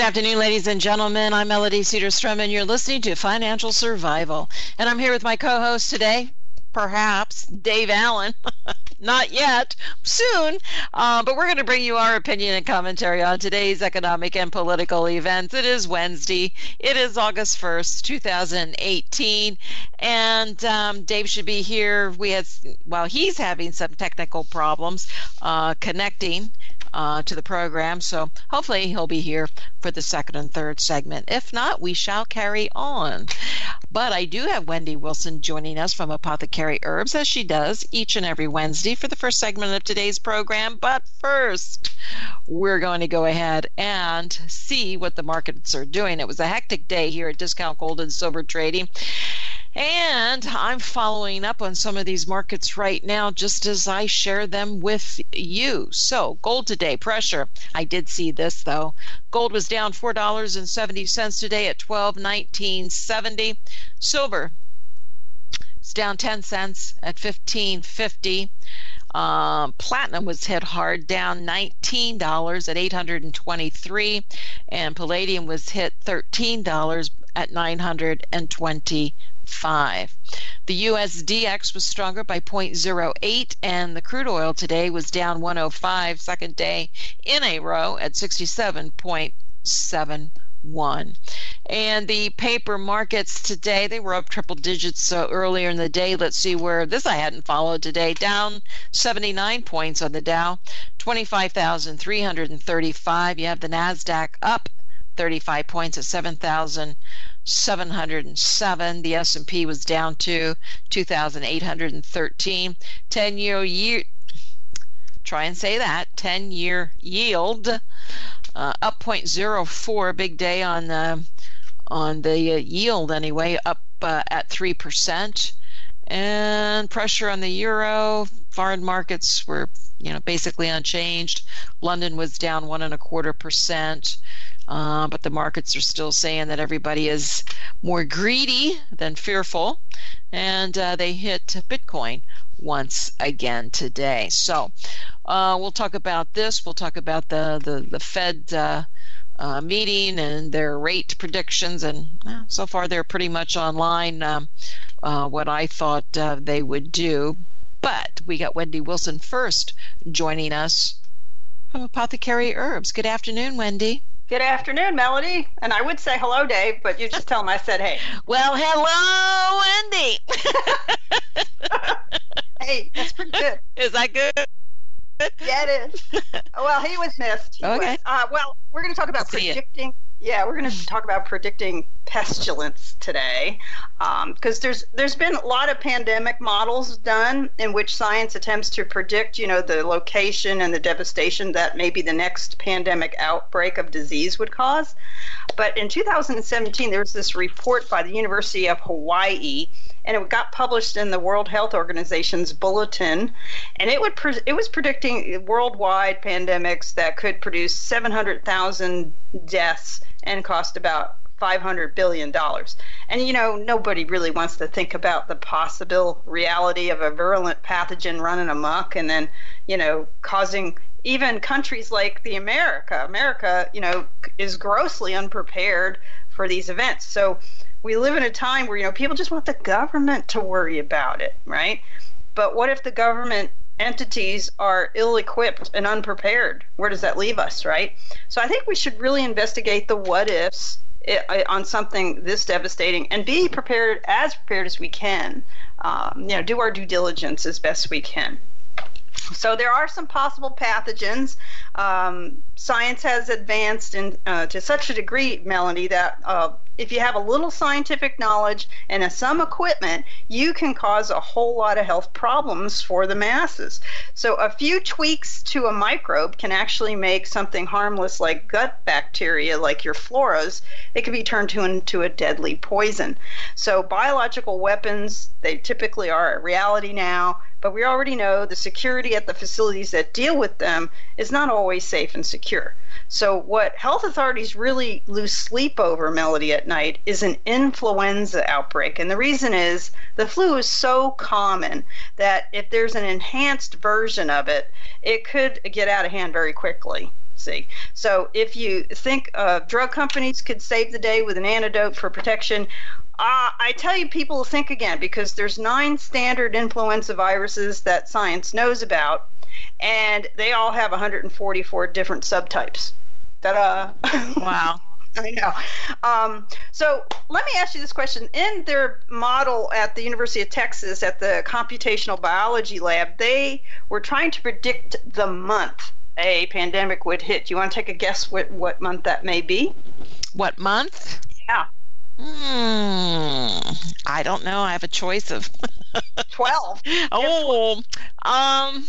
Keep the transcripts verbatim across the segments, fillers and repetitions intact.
afternoon, ladies and gentlemen. I'm Melody Cedarstrom, and you're listening to Financial Survival. And I'm here with my co-host today, perhaps, Dave Allen. Not yet, soon, uh, but we're going to bring you our opinion and commentary on today's economic and political events. It is Wednesday. It is August first, two thousand eighteen, and um, Dave should be here. We had, well, he's having some technical problems uh, connecting Uh, to the program, so hopefully he'll be here for the second and third segment. If not, we shall carry on. But I do have Wendy Wilson joining us from Apothecary Herbs, as she does each and every Wednesday for the first segment of today's program. But first, we're going to go ahead and see what the markets are doing. It was a hectic day here at Discount Gold and Silver Trading. And I'm following up on some of these markets right now just as I share them with you. So gold today, pressure. I did see this though. Gold was down four dollars and seventy cents today at twelve nineteen seventy. Silver is down ten cents at fifteen fifty. Um, platinum was hit hard, down nineteen dollars at eight hundred twenty-three, and palladium was hit thirteen dollars at nine hundred twenty-five. The U S D X was stronger by zero point zero eight, and the crude oil today was down one oh five, second day in a row at sixty-seven point seven one. And the paper markets today, they were up triple digits so earlier in the day. Let's see where this I hadn't followed today. Down seventy-nine points on the Dow, twenty-five thousand three hundred thirty-five. You have the NASDAQ up thirty-five points at seven thousand seven hundred seven. The S and P was down to two thousand eight hundred thirteen. ten-year year, try and say that, ten-year yield uh, up zero point zero four. Big day on uh, on the uh, yield anyway, up uh, at three percent. And pressure on the euro. Foreign markets were, you know, basically unchanged. London was down one and a quarter percent. Uh, but the markets are still saying that everybody is more greedy than fearful, and uh, they hit Bitcoin once again today. So uh, we'll talk about this. We'll talk about the the, the Fed uh, uh, meeting and their rate predictions, and well, so far they're pretty much online. Um, uh, what I thought uh, they would do, but we got Wendy Wilson first joining us from Apothecary Herbs. Good afternoon, Wendy. Good afternoon, Melody. And I would say hello, Dave, but you just tell him I said hey. Well, hello, Wendy. Hey, that's pretty good. Is that good? Yeah, it is. Well, he was missed. He okay. Was. Uh, well, we're going to talk about See predicting. It. Yeah, we're going to talk about predicting pestilence today, because um, there's there's been a lot of pandemic models done in which science attempts to predict, you know, the location and the devastation that maybe the next pandemic outbreak of disease would cause. But in two thousand seventeen, there was this report by the University of Hawaii, and it got published in the World Health Organization's bulletin, and it would pre- it was predicting worldwide pandemics that could produce seven hundred thousand deaths and cost about five hundred billion dollars. And, you know, nobody really wants to think about the possible reality of a virulent pathogen running amok and then, you know, causing even countries like the America. America, you know, is grossly unprepared for these events. So we live in a time where, you know, people just want the government to worry about it, right? But what if the government entities are ill-equipped and unprepared? Where does that leave us, right? So I think we should really investigate the what-ifs on something this devastating and be prepared, as prepared as we can. Um, you know, do our due diligence as best we can. So there are some possible pathogens. Um, science has advanced in, uh, to such a degree, Melanie, that uh, if you have a little scientific knowledge and a, some equipment, you can cause a whole lot of health problems for the masses. So a few tweaks to a microbe can actually make something harmless like gut bacteria, like your floras, it can be turned to, into a deadly poison. So biological weapons, they typically are a reality now, but we already know the security at the facilities that deal with them is not always safe and secure. So what health authorities really lose sleep over, Melody, at night is an influenza outbreak. And the reason is the flu is so common that if there's an enhanced version of it, it could get out of hand very quickly. emergency. So if you think uh, drug companies could save the day with an antidote for protection, uh, I tell you, people think again, because there's nine standard influenza viruses that science knows about, and they all have one hundred forty-four different subtypes. Ta-da! Wow. I know. Um, so let me ask you this question. In their model at the University of Texas at the computational biology lab, they were trying to predict the month a pandemic would hit. Do you want to take a guess what, what month that may be? What month? Yeah. Hmm. I don't know. I have a choice of twelve. Oh, um,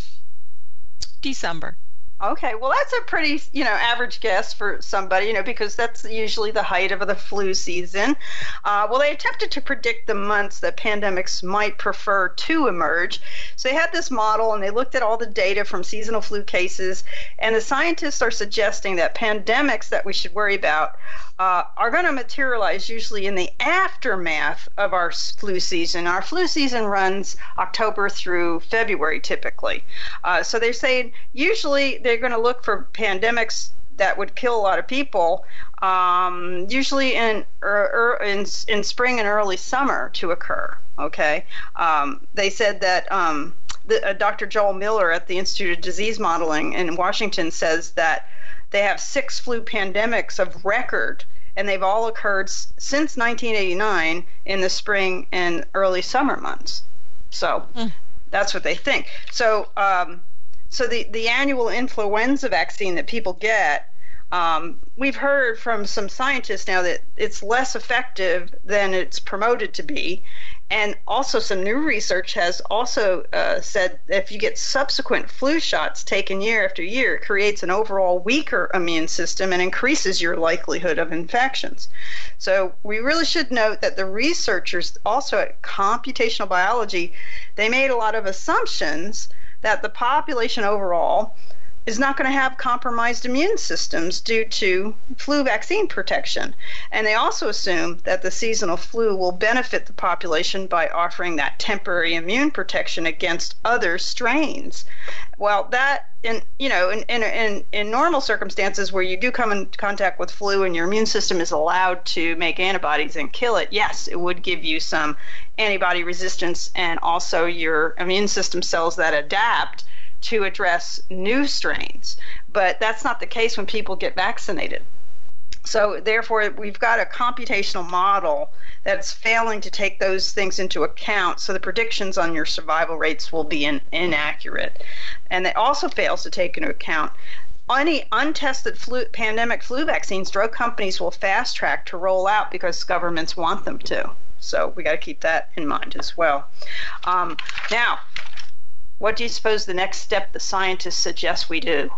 December. Okay, well, that's a pretty, you know, average guess for somebody, you know, because that's usually the height of the flu season. Uh, well, they attempted to predict the months that pandemics might prefer to emerge. So they had this model, and they looked at all the data from seasonal flu cases, and the scientists are suggesting that pandemics that we should worry about uh, are going to materialize usually in the aftermath of our flu season. Our flu season runs October through February, typically. Uh, so they're saying usually they're going to look for pandemics that would kill a lot of people, um, usually in, er, er, in in spring and early summer to occur. Okay, um, they said that um, the, uh, Doctor Joel Miller at the Institute of Disease Modeling in Washington says that they have six flu pandemics of record, and they've all occurred s- since nineteen eighty-nine in the spring and early summer months. So mm. that's what they think. So. Um, So the, the annual influenza vaccine that people get, um, we've heard from some scientists now that it's less effective than it's promoted to be. And also some new research has also uh, said that if you get subsequent flu shots taken year after year, it creates an overall weaker immune system and increases your likelihood of infections. So we really should note that the researchers also at computational biology, they made a lot of assumptions that the population overall is not going to have compromised immune systems due to flu vaccine protection. And they also assume that the seasonal flu will benefit the population by offering that temporary immune protection against other strains. Well, that, in you know, in, in, in, in normal circumstances where you do come in contact with flu and your immune system is allowed to make antibodies and kill it, yes, it would give you some antibody resistance and also your immune system cells that adapt to address new strains. But that's not the case when people get vaccinated. So therefore, we've got a computational model that's failing to take those things into account, so the predictions on your survival rates will be in, inaccurate. And it also fails to take into account any untested flu, pandemic flu vaccines drug companies will fast track to roll out because governments want them to. So we got to keep that in mind as well. Um, now, what do you suppose the next step the scientists suggest we do?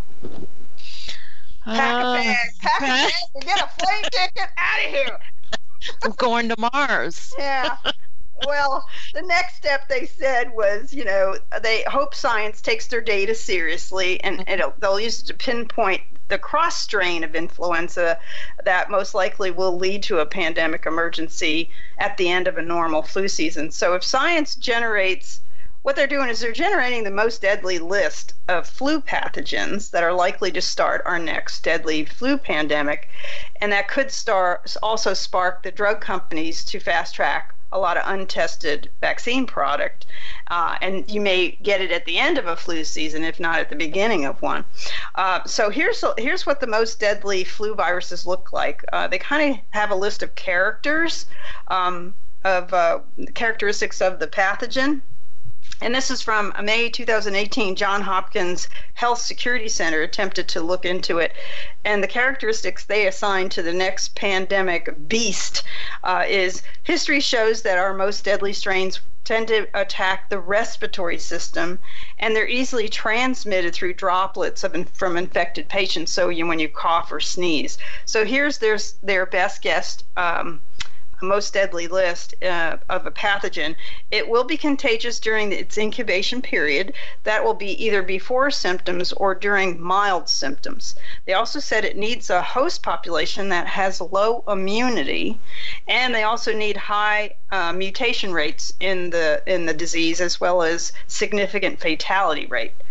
Pack uh, a bag, pack a bag, and get a plane ticket out of here. We're going to Mars. Yeah. Well, the next step they said was, you know, they hope science takes their data seriously, and it'll, they'll use it to pinpoint the cross strain of influenza that most likely will lead to a pandemic emergency at the end of a normal flu season. So if science generates, what they're doing is they're generating the most deadly list of flu pathogens that are likely to start our next deadly flu pandemic, and that could start also spark the drug companies to fast track a lot of untested vaccine product, uh, and you may get it at the end of a flu season, if not at the beginning of one. Uh, so here's here's what the most deadly flu viruses look like. Uh, they kind of have a list of characters, um, of uh, characteristics of the pathogen. And this is from May two thousand eighteen. Johns Hopkins Health Security Center attempted to look into it. And the characteristics they assigned to the next pandemic beast uh, is history shows that our most deadly strains tend to attack the respiratory system, and they're easily transmitted through droplets of in, from infected patients, so you, when you cough or sneeze. So here's their, their best guess um, most deadly list uh, of a pathogen. It will be contagious during its incubation period. That will be either before symptoms or during mild symptoms. They also said it needs a host population that has low immunity, and they also need high uh, mutation rates in the in the disease, as well as significant fatality rate.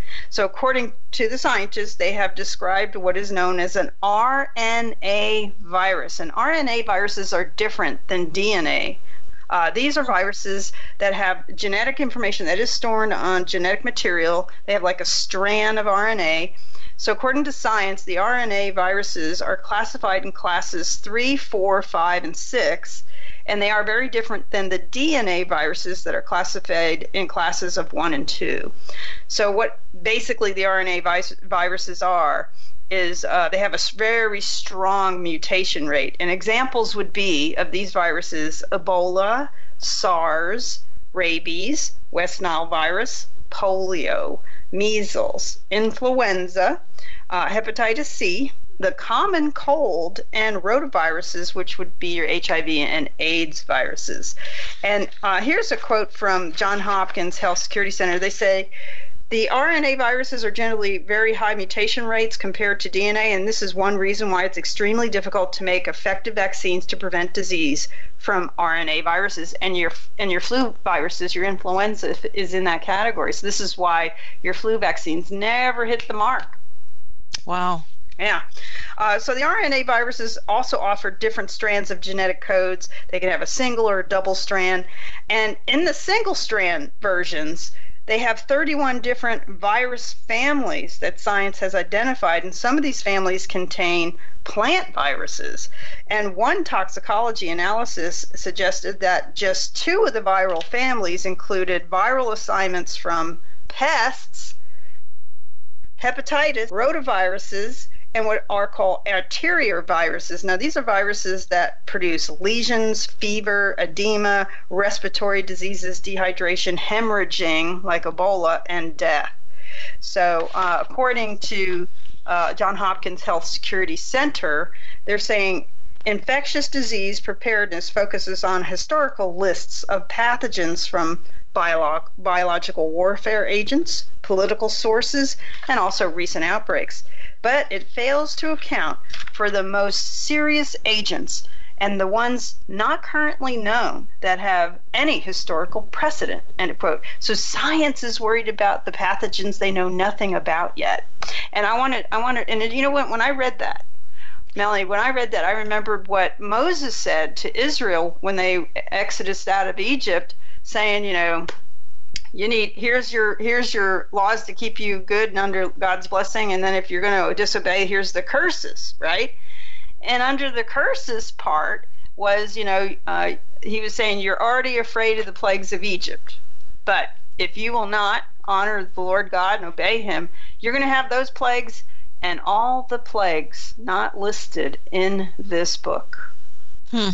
So according to the scientists, they have described what is known as an R N A virus. And R N A viruses are different than D N A. Uh, these are viruses that have genetic information that is stored on genetic material. They have like a strand of R N A. So according to science, the R N A viruses are classified in classes three, four, five, and six, and they are very different than the D N A viruses that are classified in classes of one and two. So what basically the R N A vis- viruses are is uh, they have a very strong mutation rate. And examples would be of these viruses: Ebola, SARS, rabies, West Nile virus, polio, measles, influenza, uh, hepatitis C, the common cold, and rotaviruses, which would be your H I V and AIDS viruses. And uh, here's a quote from Johns Hopkins Health Security Center. They say, the R N A viruses are generally very high mutation rates compared to D N A, and this is one reason why it's extremely difficult to make effective vaccines to prevent disease from R N A viruses. And your and your flu viruses, your influenza, is in that category. So this is why your flu vaccines never hit the mark. Wow. Yeah. Uh, so the R N A viruses also offer different strands of genetic codes. They can have a single or a double strand. And in the single strand versions, they have thirty-one different virus families that science has identified, and some of these families contain plant viruses. And one toxicology analysis suggested that just two of the viral families included viral assignments from pests, hepatitis, rotaviruses, and what are called arterial viruses. Now, these are viruses that produce lesions, fever, edema, respiratory diseases, dehydration, hemorrhaging, like Ebola, and death. So, uh, according to uh, Johns Hopkins Health Security Center, they're saying infectious disease preparedness focuses on historical lists of pathogens from biolog- biological warfare agents, political sources, and also recent outbreaks. But it fails to account for the most serious agents and the ones not currently known that have any historical precedent, end of quote. So science is worried about the pathogens they know nothing about yet. And I wanted, I wanted, and you know what, when I read that, Melanie, when I read that, I remembered what Moses said to Israel when they exodus out of Egypt, saying, you know, you need, here's your here's your laws to keep you good and under God's blessing, and then if you're going to disobey, here's the curses, right? And under the curses part was, you know, uh, he was saying, you're already afraid of the plagues of Egypt, but if you will not honor the Lord God and obey him, you're going to have those plagues and all the plagues not listed in this book. Hmm.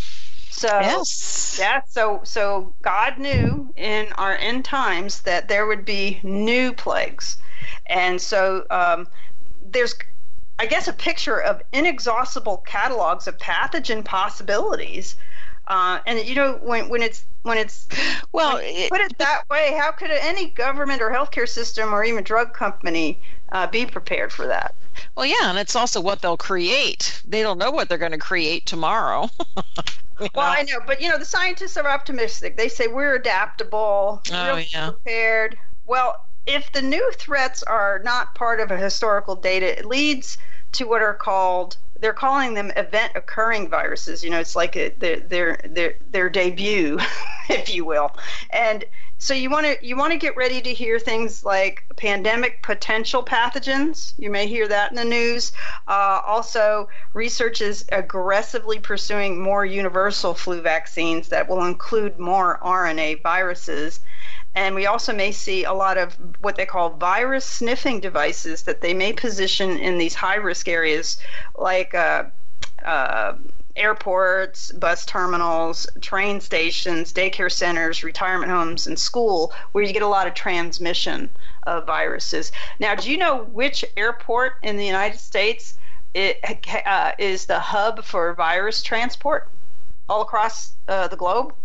So yes. yeah, so so God knew in our end times that there would be new plagues, and so um, there's, I guess, a picture of inexhaustible catalogs of pathogen possibilities. Uh, and you know, when when it's when it's well, when you put it that way, how could any government or healthcare system or even drug company uh, be prepared for that? Well, yeah, and it's also what they'll create. They don't know what they're going to create tomorrow. You well, know? I know, but you know, the scientists are optimistic. They say we're adaptable, oh, we're yeah. prepared. Well, if the new threats are not part of a historical data, it leads to what are called, they're calling them event occurring viruses. You know, it's like a, their their their their debut, if you will. And so you want to you want to get ready to hear things like pandemic potential pathogens. You may hear that in the news. Uh, also, research is aggressively pursuing more universal flu vaccines that will include more R N A viruses. And we also may see a lot of what they call virus sniffing devices that they may position in these high-risk areas like uh, uh, airports, bus terminals, train stations, daycare centers, retirement homes, and school, where you get a lot of transmission of viruses. Now, do you know which airport in the United States it, uh, is the hub for virus transport all across uh, the globe?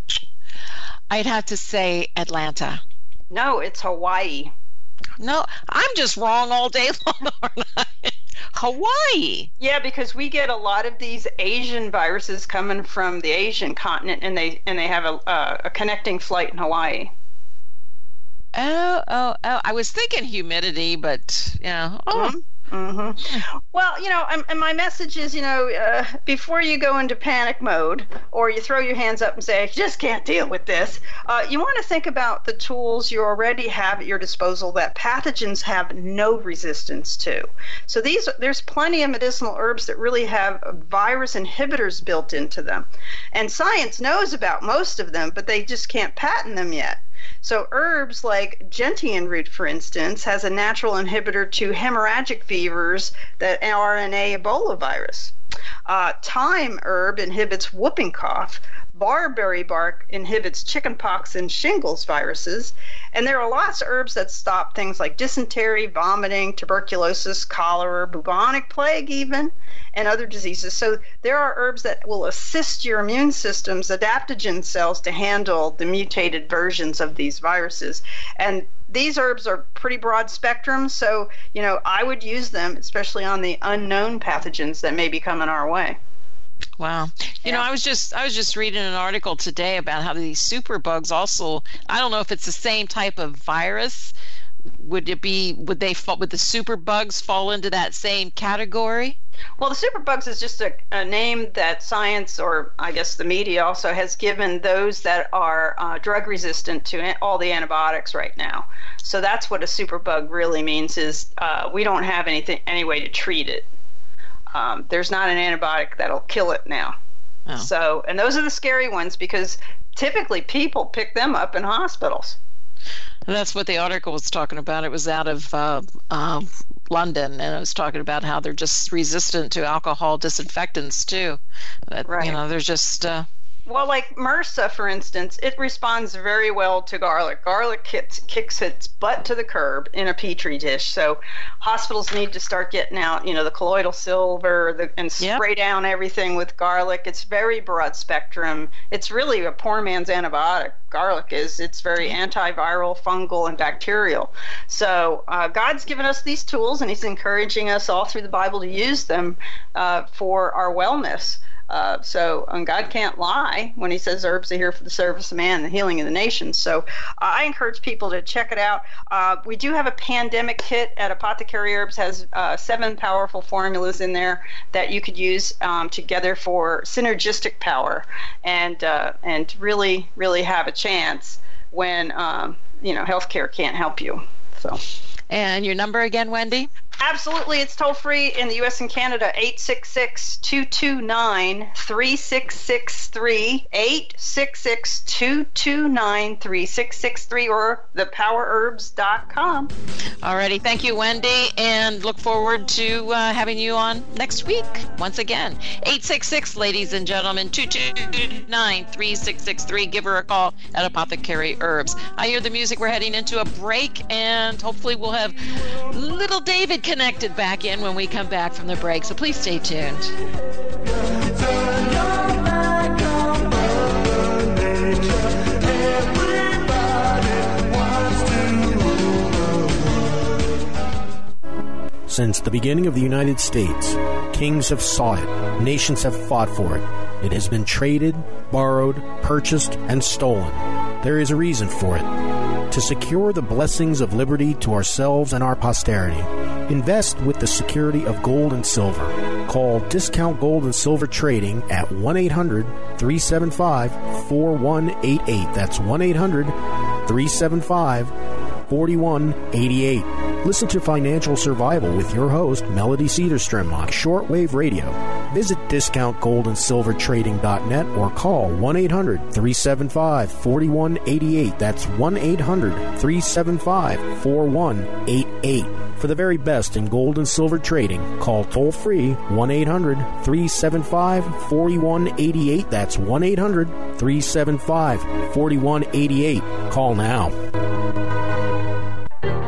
I'd have to say Atlanta. No, it's Hawaii. No, I'm just wrong all day long, aren't I? Hawaii. Yeah, because we get a lot of these Asian viruses coming from the Asian continent, and they and they have a, uh, a connecting flight in Hawaii. Oh, oh, oh. I was thinking humidity, but, yeah. Oh. Mm-hmm. Mm-hmm. Well, you know, and, and my message is, you know, uh, before you go into panic mode or you throw your hands up and say, I just can't deal with this, uh, you want to think about the tools you already have at your disposal that pathogens have no resistance to. So these, there's plenty of medicinal herbs that really have virus inhibitors built into them. And science knows about most of them, but they just can't patent them yet. So herbs like gentian root, for instance, has a natural inhibitor to hemorrhagic fevers, that R N A Ebola virus. Uh, thyme herb inhibits whooping cough. Barberry bark inhibits chickenpox and shingles viruses. And there are lots of herbs that stop things like dysentery, vomiting, tuberculosis, cholera, bubonic plague even, and other diseases. So there are herbs that will assist your immune system's adaptogen cells to handle the mutated versions of these viruses. And these herbs are pretty broad spectrum, so, you know, I would use them, especially on the unknown pathogens that may be coming our way. Wow. You yeah. know, I was just I was just reading an article today about how these superbugs also, I don't know if it's the same type of virus. Would it be, would they fall, would the superbugs fall into that same category? Well, the superbugs is just a, a name that science, or I guess the media also has given those that are uh, drug resistant to an- all the antibiotics right now. So that's what a superbug really means, is uh, we don't have anything, any way to treat it. Um, there's not an antibiotic that'll kill it now. Oh. So, and those are the scary ones because typically people pick them up in hospitals. And that's what the article was talking about. It was out of uh, uh, London, and it was talking about how they're just resistant to alcohol disinfectants too. That, right. You know, they're just. Uh, Well, like MRSA, for instance, it responds very well to garlic. Garlic kicks, kicks its butt to the curb in a Petri dish. So hospitals need to start getting out, you know, the colloidal silver the, and spray yep. down everything with garlic. It's very broad spectrum. It's really a poor man's antibiotic. Garlic is. It's very antiviral, fungal, and bacterial. So uh, God's given us these tools, and He's encouraging us all through the Bible to use them uh, for our wellness. Uh, so, and God can't lie when He says herbs are here for the service of man and the healing of the nations. So, uh, I encourage people to check it out. Uh, we do have a pandemic kit at Apothecary Herbs. Has uh, seven powerful formulas in there that you could use um, together for synergistic power, and uh, and really, really have a chance when um, you know healthcare can't help you. So. And your number again, Wendy? Absolutely. It's toll free in the U S and Canada, eight six six, two two nine, three six six three, eight six six, two two nine, three six six three, or the power herbs dot com. Alrighty. Thank you, Wendy, and look forward to uh, having you on next week once again. eight six six, ladies and gentlemen, two two nine, three six six three. Give her a call at Apothecary Herbs. I hear the music. We're heading into a break, and hopefully we'll have little David connected back in when we come back from the break, so please stay tuned. Since the beginning of the United States, kings have sought it, nations have fought for it. It has been traded, borrowed, purchased, and stolen. There is a reason for it. To secure the blessings of liberty to ourselves and our posterity, invest with the security of gold and silver. Call Discount Gold and Silver Trading at one eight hundred, three seven five, four one eight eight. That's one eight hundred, three seven five, four one eight eight. Listen to Financial Survival with your host, Melody Cedarstrom, on shortwave radio. Visit discount gold and silver trading dot net or call one eight hundred, three seven five, four one eight eight. That's one eight hundred, three seven five, four one eight eight. For the very best in gold and silver trading, call toll-free one eight hundred, three seven five, four one eight eight. That's one eight hundred, three seven five, four one eight eight. Call now.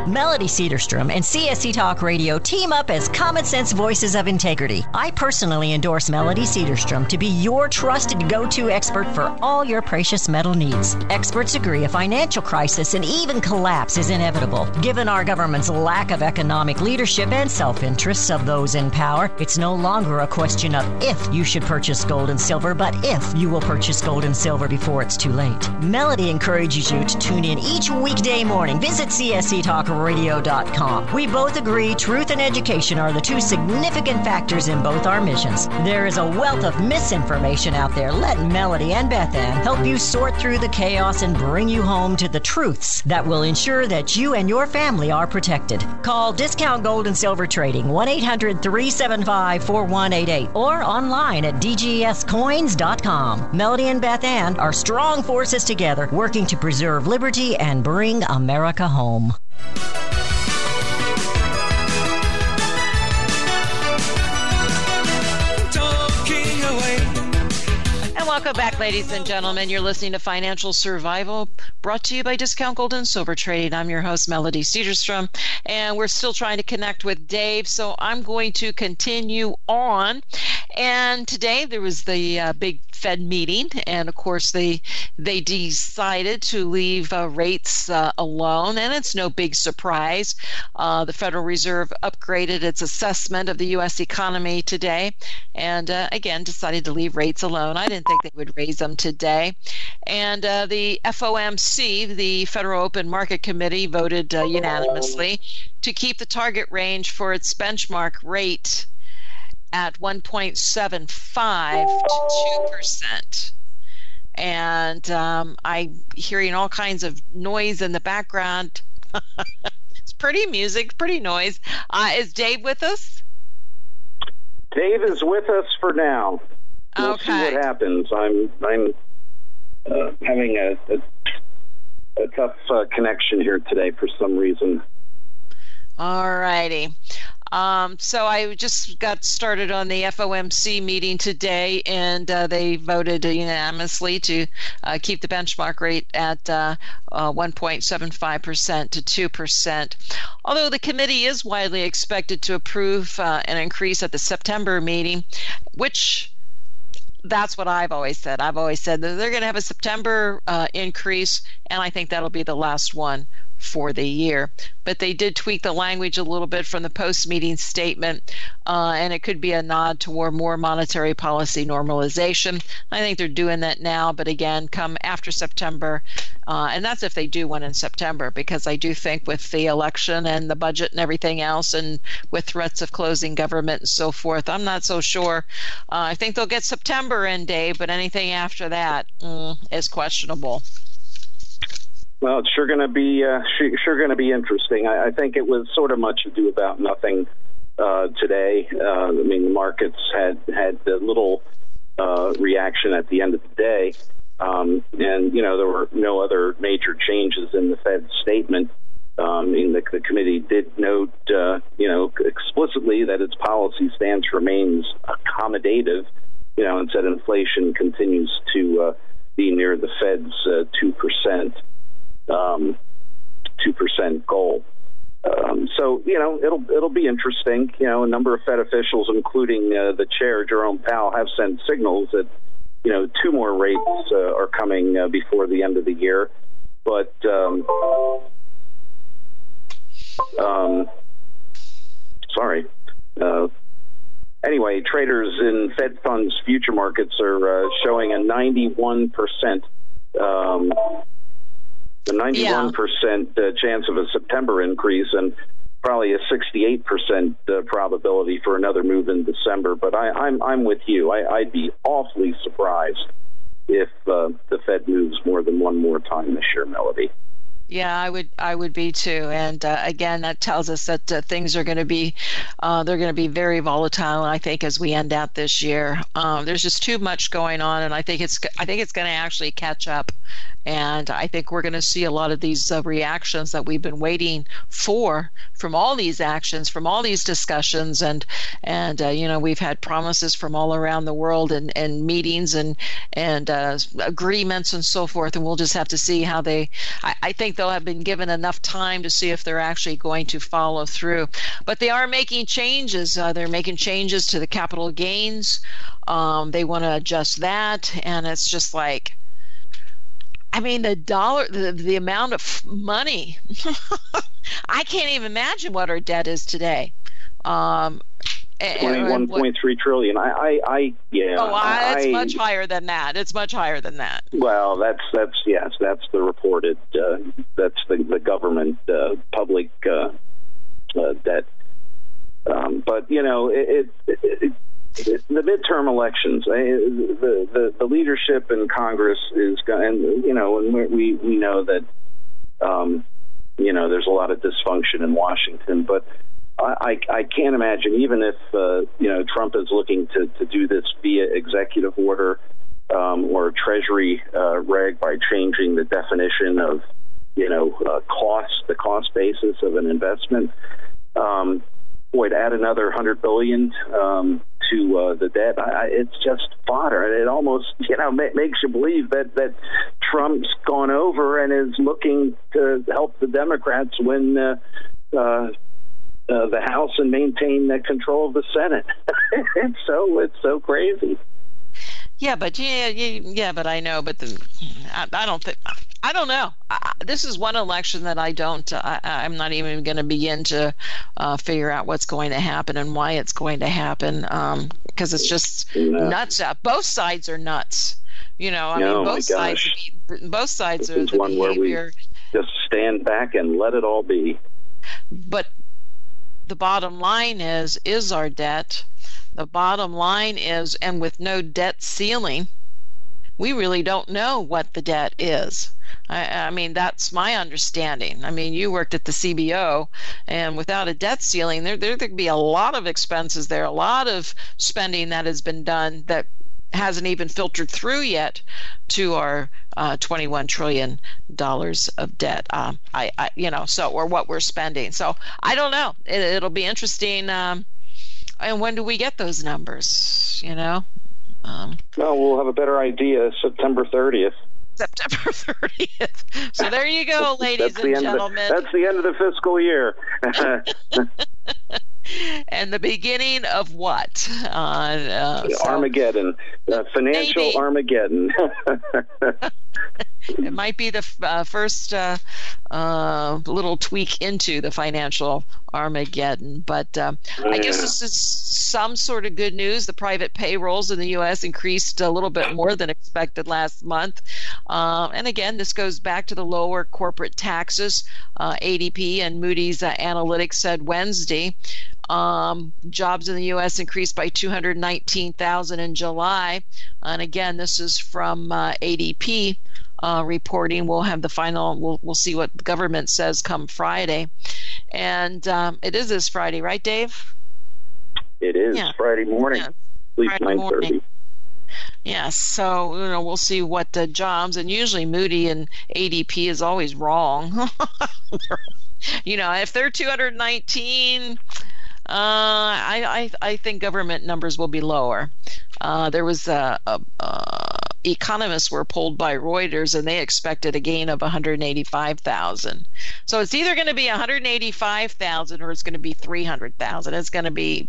Melody Cedarstrom and C S C Talk Radio team up as common sense voices of integrity. I personally endorse Melody Cedarstrom to be your trusted go-to expert for all your precious metal needs. Experts agree a financial crisis and even collapse is inevitable. Given our government's lack of economic leadership and self-interests of those in power, it's no longer a question of if you should purchase gold and silver, but if you will purchase gold and silver before it's too late. Melody encourages you to tune in each weekday morning. Visit C S C Talk radio dot com. We both agree truth and education are the two significant factors in both our missions. There is a wealth of misinformation out there. Let Melody and Beth Ann help you sort through the chaos and bring you home to the truths that will ensure that you and your family are protected. Call Discount Gold and Silver Trading, one eight hundred three seven five four one eight eight, or online at d g s coins dot com. Melody and Beth Ann are strong forces together, working to preserve liberty and bring America home. And welcome back, ladies and gentlemen. You're listening to Financial Survival, brought to you by Discount Gold and Silver Trading. I'm your host, Melody Cedarstrom, and we're still trying to connect with Dave, so I'm going to continue on. And today there was the uh, big Fed meeting, and of course they they decided to leave uh, rates uh, alone, and it's no big surprise. Uh, the Federal Reserve upgraded its assessment of the U S economy today, and uh, again decided to leave rates alone. I didn't think they would raise them today. And uh, the F O M C, the Federal Open Market Committee, voted uh, unanimously to keep the target range for its benchmark rate at one point seven five to two percent. And um, I'm hearing all kinds of noise in the background. It's pretty music, pretty noise. Uh, is Dave with us? Dave is with us for now. We'll Okay. see what happens. I'm I'm uh, having a, a, a tough uh, connection here today for some reason. All righty. Um, so I just got started on the F O M C meeting today, and uh, they voted unanimously to uh, keep the benchmark rate at uh, uh, one point seven five percent to two percent. Although the committee is widely expected to approve uh, an increase at the September meeting, which that's what I've always said. I've always said that they're going to have a September uh, increase, and I think that'll be the last one for the year. But they did tweak the language a little bit from the post-meeting statement, uh, and it could be a nod toward more monetary policy normalization. I think they're doing that now, but again, come after September, uh, and that's if they do one in September, because I do think with the election and the budget and everything else, and with threats of closing government and so forth, I'm not so sure. Uh, I think they'll get September in, Dave, but anything after that mm, is questionable. Well, it's sure going to be uh, sure, sure going to be interesting. I, I think it was sort of much ado about nothing uh, today. Uh, I mean, the markets had had a little uh, reaction at the end of the day, um, and you know there were no other major changes in the Fed's statement. Um, I mean, the, the committee did note, uh, you know, explicitly that its policy stance remains accommodative. You know, and said inflation continues to uh, be near the Fed's uh, two percent. Um, two percent goal. Um, so, you know, it'll it'll be interesting. You know, a number of Fed officials, including uh, the chair, Jerome Powell, have sent signals that, you know, two more rates uh, are coming uh, before the end of the year. But, um, um, sorry. Uh, anyway, traders in Fed funds future markets are uh, showing a ninety-one percent um The ninety-one percent yeah. uh, chance of a September increase, and probably a sixty-eight percent uh, probability for another move in December. But I, I'm I'm with you. I, I'd be awfully surprised if uh, the Fed moves more than one more time this year, Melody. Yeah, I would I would be too. And uh, again, that tells us that uh, things are going to be uh, they're going to be very volatile, I think, as we end out this year. Um, there's just too much going on, and I think it's I think it's going to actually catch up. And I think we're going to see a lot of these uh, reactions that we've been waiting for from all these actions, from all these discussions. And, and uh, you know, we've had promises from all around the world and, and meetings and, and uh, agreements and so forth. And we'll just have to see how they, I, I think they'll have been given enough time to see if they're actually going to follow through. But they are making changes. Uh, they're making changes to the capital gains. Um, they want to adjust that, and it's just like, I mean, the dollar, the, the amount of money, I can't even imagine what our debt is today. Um, twenty-one point three trillion. I, I, I yeah. Oh, I, it's I, much higher than that. It's much higher than that. Well, that's, that's, yes, that's the reported, uh, that's the, the government, uh, public, uh, uh, debt. Um, but, you know, it, it, it the midterm elections, the, the the leadership in Congress is going, and you know, and we we know that, um, you know, there's a lot of dysfunction in Washington, but I I can't imagine, even if uh, you know, Trump is looking to to do this via executive order um, or Treasury uh, reg by changing the definition of, you know, uh, cost, the cost basis of an investment. Um, boy, to add another one hundred billion dollars um, to uh, the debt, I, it's just fodder. It almost, you know, ma- makes you believe that, that Trump's gone over and is looking to help the Democrats win uh, uh, uh, the House and maintain the control of the Senate. it's so it's so crazy. Yeah, but yeah, yeah, yeah, but I know, but the, I, I don't think. I don't know. I, this is one election that I don't, uh, I, I'm not even going to begin to uh, figure out what's going to happen and why it's going to happen, because um, it's just no. nuts. Out. Both sides are nuts. You know, I no, mean, both sides, both sides this are is the one behavior. Where we just stand back and let it all be. But the bottom line is, is our debt. The bottom line is, and with no debt ceiling, we really don't know what the debt is. I, I mean, that's my understanding. I mean, you worked at the C B O, and without a debt ceiling, there, there could be a lot of expenses there, a lot of spending that has been done that hasn't even filtered through yet to our uh, twenty-one trillion dollars of debt. Um, I, I, you know, so or what we're spending. So I don't know. It, it'll be interesting. Um, and when do we get those numbers? You know. Um, well, we'll have a better idea September thirtieth. September thirtieth. So there you go, ladies and gentlemen. The, that's the end of the fiscal year. And the beginning of what? Uh, uh, so, Armageddon. Uh, financial maybe. Armageddon. It might be the uh, first uh, uh, little tweak into the financial Armageddon. But uh, yeah. I guess this is some sort of good news. The private payrolls in the U S increased a little bit more than expected last month. Uh, and again, this goes back to the lower corporate taxes. Uh, A D P and Moody's uh, Analytics said Wednesday. Um, jobs in the U S increased by two hundred nineteen thousand in July. And again, this is from uh, A D P uh, reporting. We'll have the final, we'll, we'll see what the government says come Friday. And um, it is this Friday, right, Dave? It is yeah. Friday morning, yeah. at least nine thirty. Yes, so you know we'll see what the jobs, and usually Moody and A D P is always wrong. You know, if they're two hundred nineteen, uh, I, I I think government numbers will be lower. Uh, there was a, a, a economists were polled by Reuters, and they expected a gain of one hundred eighty-five thousand. So it's either going to be one hundred eighty-five thousand or it's going to be three hundred thousand. It's going to be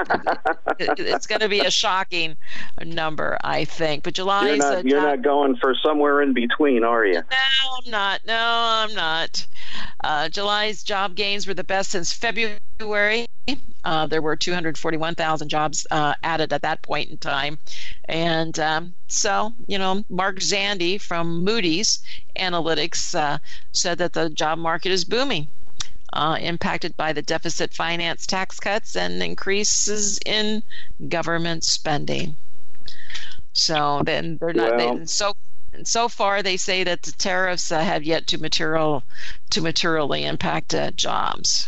it's going to be a shocking number, I think. But July you're not, you're not going for somewhere in between, are you? No, I'm not. No, I'm not. Uh, July's job gains were the best since February. Uh, there were two hundred forty-one thousand jobs uh, added at that point in time. And um, so, you know, Mark Zandi from Moody's Analytics uh, said that the job market is booming. Uh, impacted by the deficit finance tax cuts and increases in government spending. So then they're not. Well, they, so so far, they say that the tariffs uh, have yet to material to materially impact uh, jobs.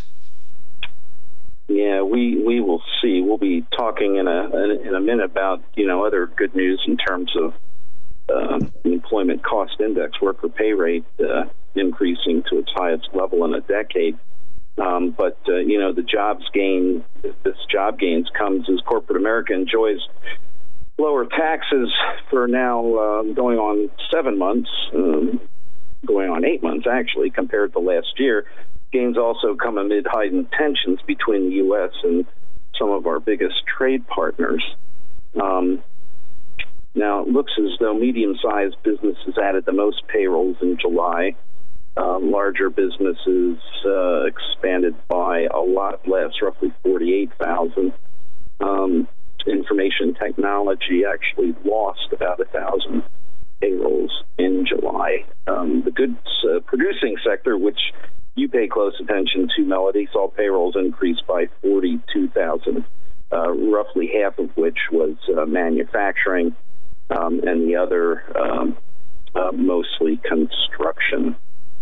Yeah, we, we will see. We'll be talking in a in a minute about you know other good news in terms of uh, the employment cost index, worker pay rate uh, increasing to its highest level in a decade. Um, but, uh, you know, the jobs gain, this job gains comes as corporate America enjoys lower taxes for now uh, going on seven months. Um, going on eight months, actually, compared to last year. Gains also come amid heightened tensions between the U S and some of our biggest trade partners. Um, now, it looks as though medium-sized businesses added the most payrolls in July. Um, larger businesses uh, expanded by a lot less, roughly forty-eight thousand. Um, information technology actually lost about one thousand payrolls in July. Um, the goods uh, producing sector, which you pay close attention to, Melody, saw payrolls increase by forty-two thousand, uh, roughly half of which was uh, manufacturing, um, and the other um, uh, mostly construction.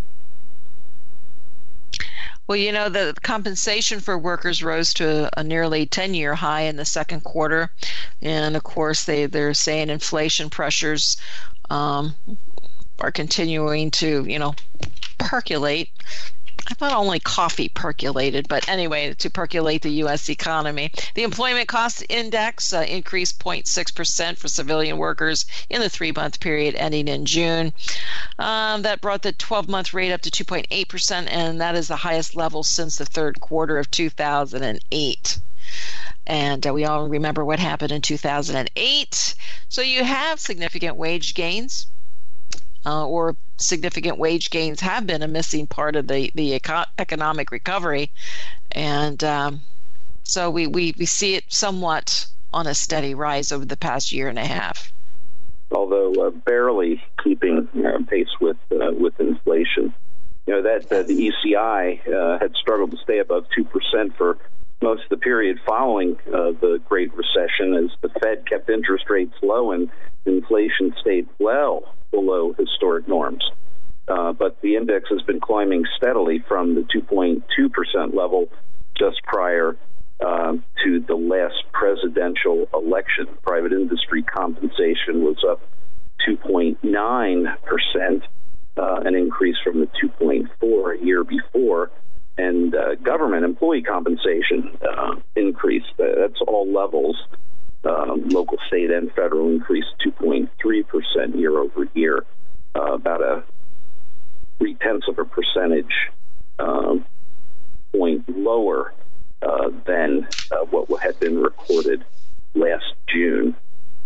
Well, you know, the compensation for workers rose to a nearly ten-year high in the second quarter. And, of course, they, they're saying inflation pressures um, are continuing to, you know, percolate. I thought only coffee percolated, but anyway, to percolate the U S economy. The employment cost index uh, increased zero point six percent for civilian workers in the three-month period ending in June. Um, that brought the twelve-month rate up to two point eight percent, and that is the highest level since the third quarter of two thousand eight. And uh, we all remember what happened in two thousand eight. So you have significant wage gains. Uh, or significant wage gains have been a missing part of the, the eco- economic recovery. And um, so we, we, we see it somewhat on a steady rise over the past year and a half. Although uh, barely keeping uh, pace with uh, with inflation. You know, that uh, the E C I uh, had struggled to stay above two percent for most of the period following uh, the Great Recession, as the Fed kept interest rates low and inflation stayed well below historic norms. Uh, but the index has been climbing steadily from the two point two percent level just prior uh, to the last presidential election. Private industry compensation was up two point nine percent, uh, an increase from the two point four a year before. And uh, government employee compensation uh, increased. Uh, that's all levels. Um, local, state, and federal increased two point three percent year over year, uh, about a three tenths of a percentage um, point lower uh, than uh, what had been recorded last June.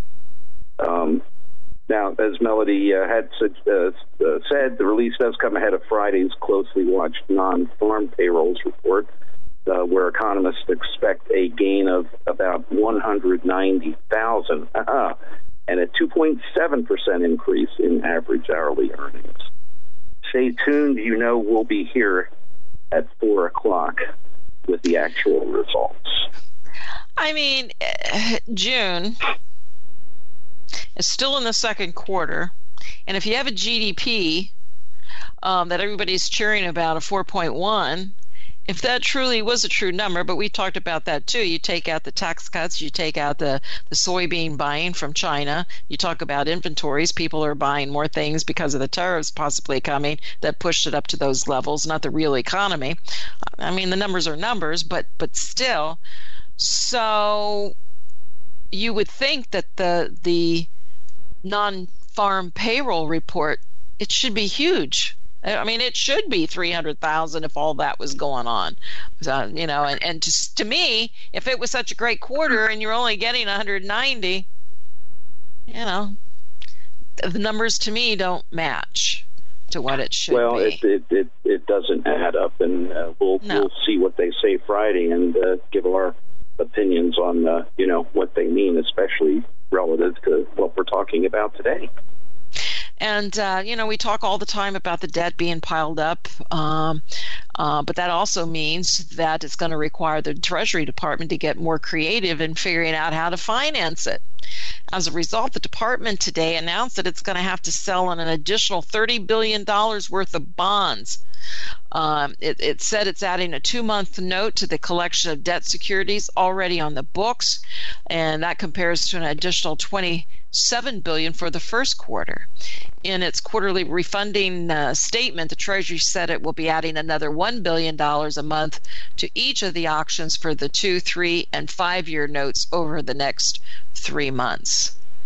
Um, now, as Melody uh, had said, uh, uh, said, the release does come ahead of Friday's closely watched non-farm payrolls report, Uh, where economists expect a gain of about one hundred ninety thousand uh-huh, and a two point seven percent increase in average hourly earnings. Stay tuned. You know we'll be here at four o'clock with the actual results. I mean, June is still in the second quarter, and if you have a G D P um, that everybody's cheering about, a four point one, if that truly was a true number, but we talked about that too, you take out the tax cuts, you take out the, the soybean buying from China, you talk about inventories, people are buying more things because of the tariffs possibly coming that pushed it up to those levels, not the real economy. I mean, the numbers are numbers, but but still. So you would think that the the non-farm payroll report, it should be huge. I mean, it should be three hundred thousand if all that was going on. So, you know, and, and to, to me, if it was such a great quarter and you're only getting one hundred ninety, you know, the numbers to me don't match to what it should well, be. Well, it, it, it, it doesn't add up, and uh, we'll, no. we'll see what they say Friday and uh, give our opinions on, uh, you know, what they mean, especially relative to what we're talking about today. And, uh, you know, we talk all the time about the debt being piled up, um, uh, but that also means that it's going to require the Treasury Department to get more creative in figuring out how to finance it. As a result, the department today announced that it's going to have to sell an additional thirty billion dollars worth of bonds. Um, it, it said it's adding a two-month note to the collection of debt securities already on the books, and that compares to an additional twenty-seven billion dollars for the first quarter. In its quarterly refunding uh, statement, the Treasury said it will be adding another one billion dollars a month to each of the auctions for the two, three, and five-year notes over the next three months.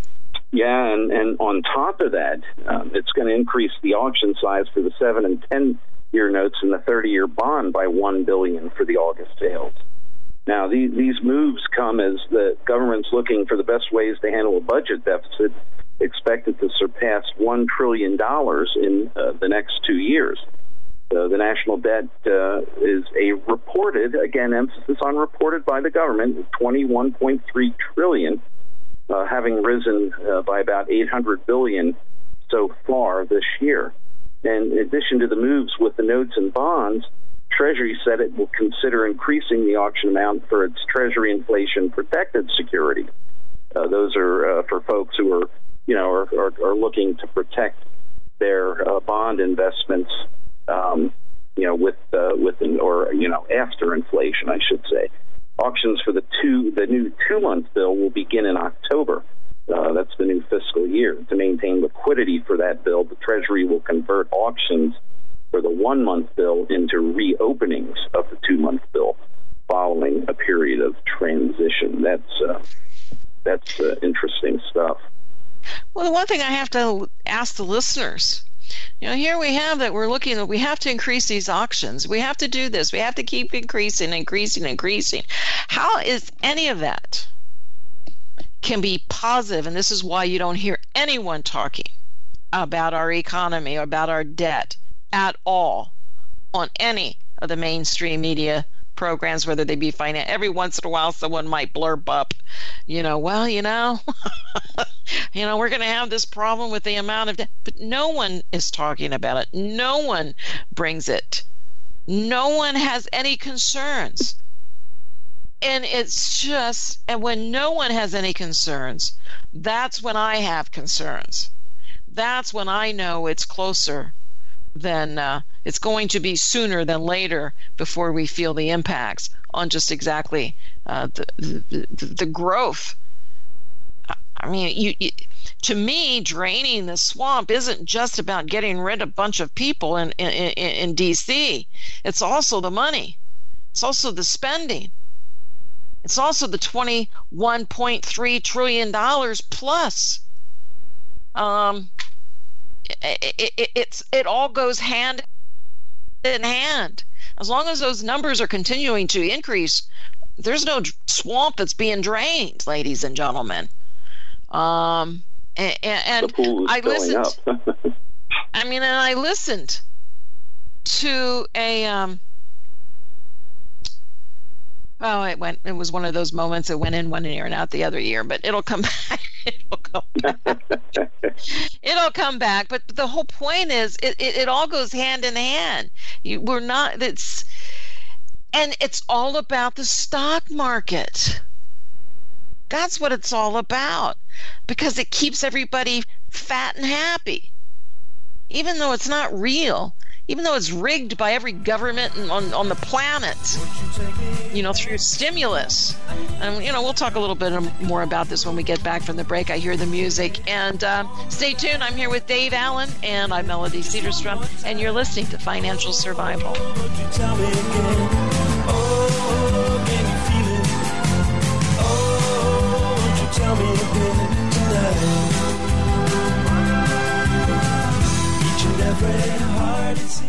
Yeah, and, and on top of that, um, it's going to increase the auction size for the seven and ten-year notes and the thirty-year bond by one billion dollars for the August sales. Now, these, these moves come as the government's looking for the best ways to handle a budget deficit expected to surpass one trillion dollars in uh, the next two years. So the national debt uh, is a reported, again, emphasis on reported by the government, twenty-one point three trillion dollars. Uh, having risen uh, by about eight hundred billion dollars so far this year. And in addition to the moves with the notes and bonds, Treasury said it will consider increasing the auction amount for its Treasury inflation-protected security. Uh, those are uh, for folks who are, you know, are, are, are looking to protect their uh, bond investments, um, you know, with uh, with an, or you know after inflation, I should say. Auctions for the two, the new two-month bill will begin in October. Uh, that's the new fiscal year. To maintain liquidity for that bill, the Treasury will convert auctions for the one-month bill into reopenings of the two-month bill following a period of transition. That's uh, that's uh, interesting stuff. Well, the one thing I have to ask the listeners, you know, here we have that we're looking at, we have to increase these auctions. We have to do this. We have to keep increasing, increasing, increasing. How is any of that can be positive? And this is why you don't hear anyone talking about our economy or about our debt at all on any of the mainstream media programs, whether they be finance. Every once in a while, someone might blurb up, you know, well, you know, you know, we're going to have this problem with the amount of debt. But no one is talking about it. No one brings it. No one has any concerns. And it's just, and when no one has any concerns, that's when I have concerns. That's when I know it's closer than uh, it's going to be sooner than later before we feel the impacts on just exactly uh, the, the the growth. I mean, you, you, to me, draining the swamp isn't just about getting rid of a bunch of people in, in, in, in D C. It's also the money. It's also the spending. It's also the twenty-one point three trillion dollars plus. Um, it, it, it's it all goes hand in hand. As long as those numbers are continuing to increase, there's no swamp that's being drained, ladies and gentlemen. Um, and, and I listened. I mean, and I listened to a. Um, oh, it went. It was one of those moments that went in one ear and out the other ear. But it'll come back. It'll come back. It'll come back. But the whole point is, it, it, it all goes hand in hand. You, we're not. It's and it's all about the stock market. That's what it's all about, because it keeps everybody fat and happy, even though it's not real, even though it's rigged by every government on, on the planet, you know, through stimulus. And, you know, we'll talk a little bit more about this when we get back from the break. I hear the music. And uh, stay tuned. I'm here with Dave Allen, and I'm Melody Cedarstrom, and you're listening to Financial Survival. Tell me again tonight. Each and every heart is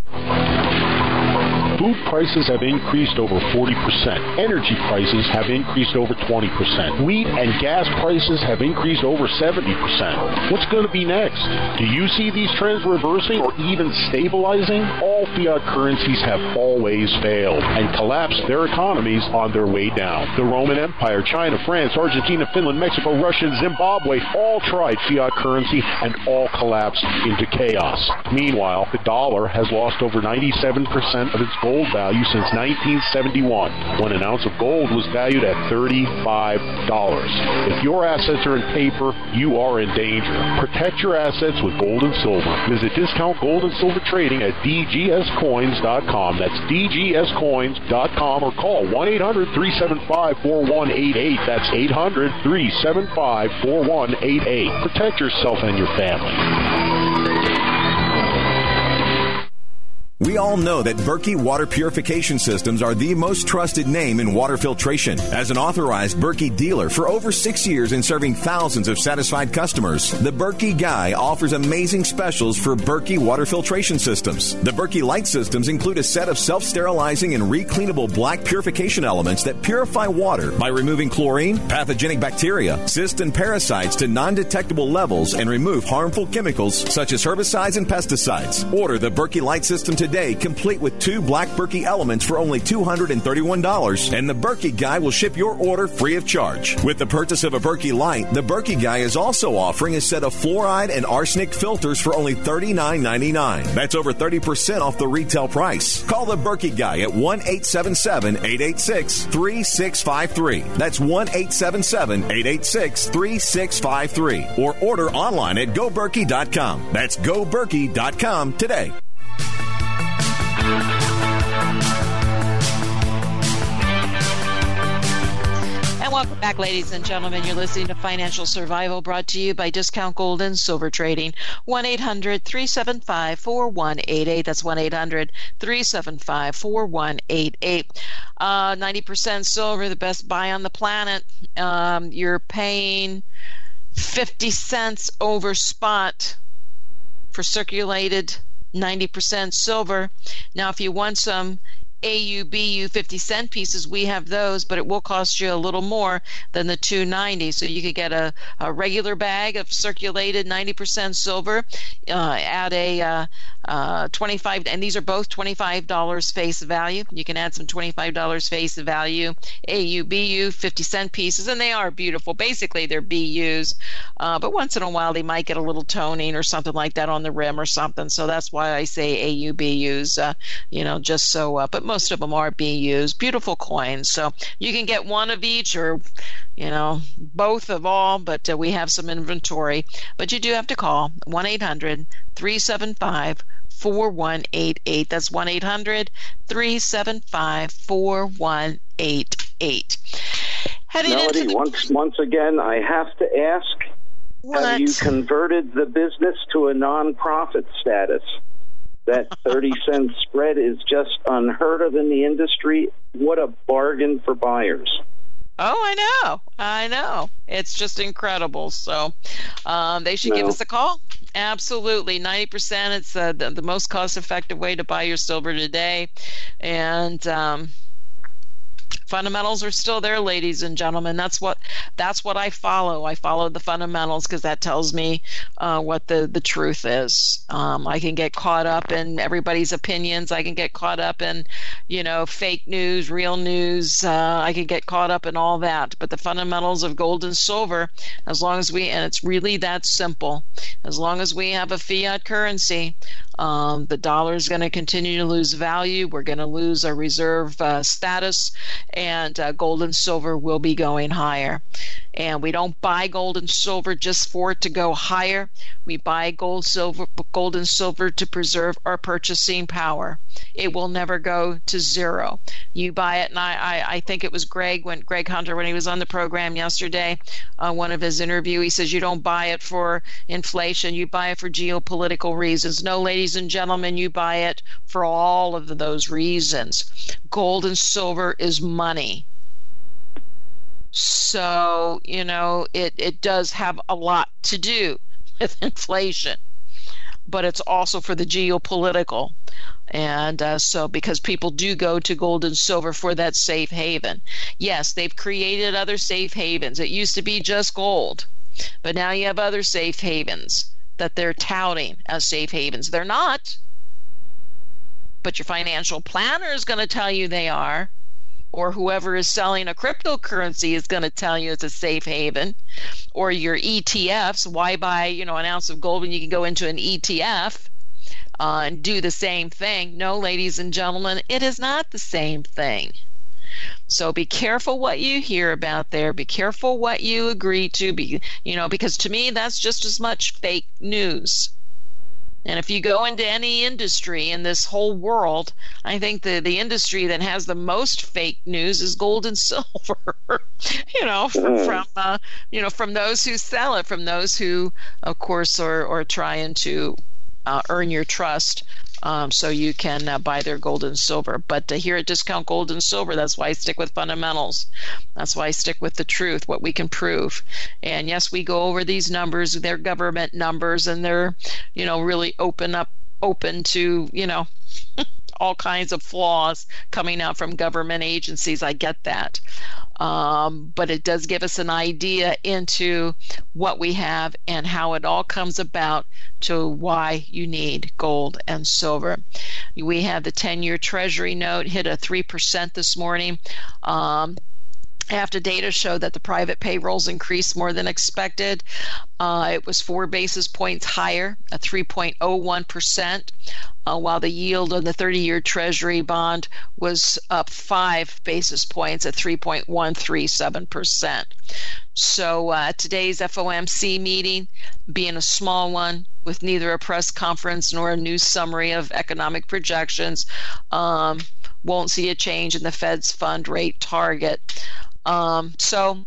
Food prices have increased over forty percent. Energy prices have increased over twenty percent. Wheat and gas prices have increased over seventy percent. What's going to be next? Do you see these trends reversing or even stabilizing? All fiat currencies have always failed and collapsed their economies on their way down. The Roman Empire, China, France, Argentina, Finland, Mexico, Russia, Zimbabwe all tried fiat currency and all collapsed into chaos. Meanwhile, the dollar has lost over ninety-seven percent of its gold value since nineteen seventy-one, when an ounce of gold was valued at thirty-five dollars. If your assets are in paper, you are in danger. Protect your assets with gold and silver. Visit Discount Gold and Silver Trading at d g s coins dot com. That's d g s coins dot com, or call one eight hundred three seven five four one eight eight. That's eight hundred three seven five four one eight eight. Protect yourself and your family. We all know that Berkey Water Purification Systems are the most trusted name in water filtration. As an authorized Berkey dealer for over six years and serving thousands of satisfied customers, the Berkey Guy offers amazing specials for Berkey water filtration systems. The Berkey Light systems include a set of self-sterilizing and recleanable black purification elements that purify water by removing chlorine, pathogenic bacteria, cysts, and parasites to non-detectable levels and remove harmful chemicals such as herbicides and pesticides. Order the Berkey Light system today. Today, complete with two black Berkey elements for only two hundred thirty-one dollars, and the Berkey Guy will ship your order free of charge. With the purchase of a Berkey Light, the Berkey Guy is also offering a set of fluoride and arsenic filters for only thirty-nine ninety-nine. That's over thirty percent off the retail price. Call the Berkey Guy at one eight seven seven, eight eight six, three six five three. That's one eight seven seven, eight eight six, three six five three. Or order online at go berkey dot com. That's go berkey dot com today. And welcome back, ladies and gentlemen. You're listening to Financial Survival, brought to you by Discount Gold and Silver Trading. one eight hundred, three seven five, four one eight eight. That's one eight hundred, three seven five, four one eight eight. Uh, ninety percent silver, the best buy on the planet. Um, you're paying fifty cents over spot for circulated ninety percent silver. Now, if you want some A U B U fifty cent pieces, we have those, but it will cost you a little more than the two ninety. So you could get a, a regular bag of circulated ninety percent silver uh, at a uh, uh, twenty-five, and these are both twenty-five dollars face value. You can add some twenty-five dollars face value A U B U fifty cent pieces, and they are beautiful. Basically, they're B Us, uh, but once in a while they might get a little toning or something like that on the rim or something. So that's why I say A U B Us, uh, you know, just so. Uh, but most of them are B Us. Beautiful coins. So you can get one of each, or you know, both of all, but uh, we have some inventory. But you do have to call one eight hundred, three seven five, four one eight eight. That's one eight hundred, three seven five, four one eight eight. Heading Melody, into the... once, once again, I have to ask, what? Have you converted the business to a nonprofit status? That thirty cent spread is just unheard of in the industry. What a bargain for buyers. Oh, I know. I know. It's just incredible. So um, they should no. give us a call. Absolutely. ninety percent. It's uh, the, the most cost-effective way to buy your silver today. And um, fundamentals are still there, ladies and gentlemen. That's what that's what I follow. I follow the fundamentals because that tells me uh, what the, the truth is. Um, I can get caught up in everybody's opinions. I can get caught up in, you know, fake news, real news. Uh, I can get caught up in all that. But the fundamentals of gold and silver, as long as we, and it's really that simple, as long as we have a fiat currency, Um, the dollar is going to continue to lose value. We're going to lose our reserve uh, status, and uh, gold and silver will be going higher. And we don't buy gold and silver just for it to go higher. We buy gold, silver, gold and silver to preserve our purchasing power. It will never go to zero. You buy it, and I, I, I think it was Greg when Greg Hunter when he was on the program yesterday, uh, one of his interview, he says you don't buy it for inflation. You buy it for geopolitical reasons. No, ladies and gentlemen, you buy it for all of those reasons. Gold and silver is money. So, you know, it, it does have a lot to do with inflation, but it's also for the geopolitical. And uh, so because people do go to gold and silver for that safe haven. Yes, they've created other safe havens. It used to be just gold, but now you have other safe havens that they're touting as safe havens. They're not, but your financial planner is going to tell you they are, or whoever is selling a cryptocurrency is going to tell you it's a safe haven, or your E T Fs. Why buy, you know, an ounce of gold when you can go into an E T F uh, and do the same thing? No, ladies and gentlemen, it is not the same thing. So be careful what you hear about there. Be careful what you agree to. Be, you know, because to me that's just as much fake news. And if you go into any industry in this whole world, I think the, the industry that has the most fake news is gold and silver. you know, from, from uh, you know, from those who sell it, from those who, of course, are, are trying to uh, earn your trust. Um, so you can uh, buy their gold and silver. But uh, here at Discount Gold and Silver, that's why I stick with fundamentals. That's why I stick with the truth, what we can prove. And yes, we go over these numbers, they're government numbers, and they're, you know, really open up, open to, you know, all kinds of flaws coming out from government agencies. I get that. Um, but it does give us an idea into what we have and how it all comes about to why you need gold and silver. We have the ten-year Treasury note hit a three percent this morning. Um, After data showed that the private payrolls increased more than expected. Uh, it was four basis points higher at three point oh one percent, uh, while the yield on the thirty-year Treasury bond was up five basis points at three point one three seven percent. So uh, today's F O M C meeting, being a small one with neither a press conference nor a news summary of economic projections, um, won't see a change in the Fed's fund rate target. Um, so,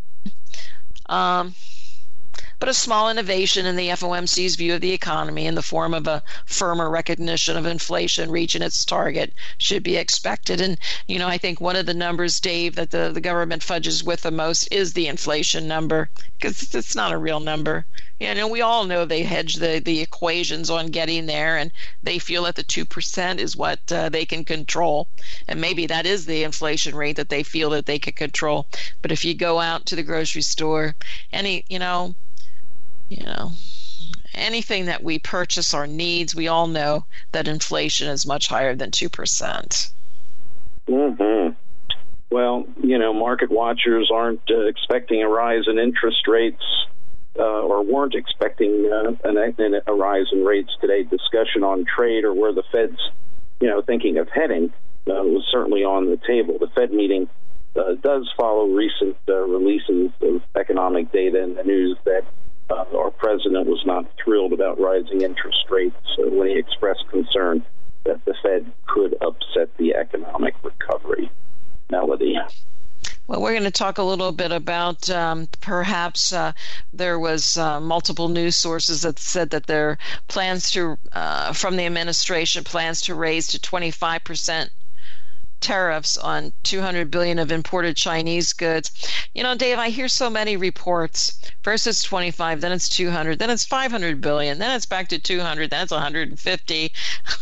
um, but a small innovation in the F O M C's view of the economy in the form of a firmer recognition of inflation reaching its target should be expected. And, you know, I think one of the numbers, Dave, that the, the government fudges with the most is the inflation number, because it's not a real number. You know, we all know they hedge the, the equations on getting there, and they feel that the two percent is what uh, they can control. And maybe that is the inflation rate that they feel that they can control. But if you go out to the grocery store, any, you know, you know, anything that we purchase our needs, we all know that inflation is much higher than two percent. Mm-hmm. Well, you know, market watchers aren't uh, expecting a rise in interest rates. Uh, or weren't expecting uh, an, an, a rise in rates today. Discussion on trade or where the Fed's, you know, thinking of heading uh, was certainly on the table. The Fed meeting uh, does follow recent uh, releases of economic data and the news that uh, our president was not thrilled about rising interest rates uh, when he expressed concern that the Fed could upset the economic recovery. Melody. Well, we're going to talk a little bit about um, perhaps uh, there was uh, multiple news sources that said that there plans to, uh, from the administration, plans to raise to twenty-five percent tariffs on two hundred billion dollars of imported Chinese goods. You know, Dave, I hear so many reports. First it's twenty-five, then it's two hundred, then it's five hundred billion, then it's back to two hundred, then it's one hundred fifty.